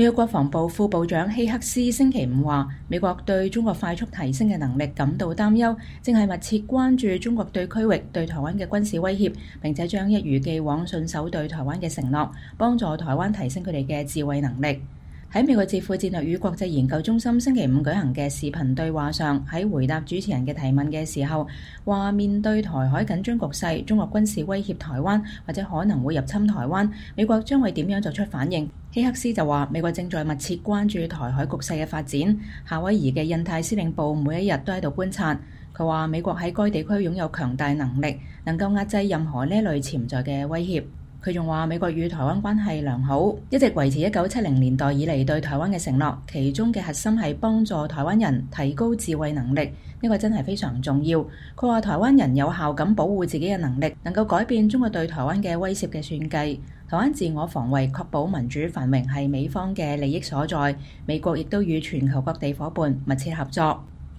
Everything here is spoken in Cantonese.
美國國防部副部長希克斯星期五話，美國對中國快速提升嘅能力感到擔憂，正係密切關注中國對區域、對台灣嘅軍事威脅，並且將一如既往信守對台灣嘅承諾，幫助台灣提升佢哋嘅自衛能力。喺美國智庫戰略與國際研究中心星期五舉行嘅視頻對話上，喺回答主持人嘅提問嘅時候，話面對台海緊張局勢，中國軍事威脅台灣或者可能會入侵台灣，美國將會點樣作出反應？希克斯就話，美國正在密切關注台海局勢嘅發展，夏威夷嘅印太司令部每一日都喺度觀察。佢話美國喺該地區擁有強大能力，能夠壓制任何呢類潛在嘅威脅。佢仲話美國與台灣關係良好，一直維持1970年代以嚟對台灣嘅承諾，其中嘅核心係幫助台灣人提高自衛能力，呢個真係非常重要。佢話台灣人有效咁保護自己嘅能力，能夠改變中國對台灣嘅威懾嘅算計。台灣自我防衛、確保民主繁榮係美方嘅利益所在，美國亦都與全球各地夥伴密切合作。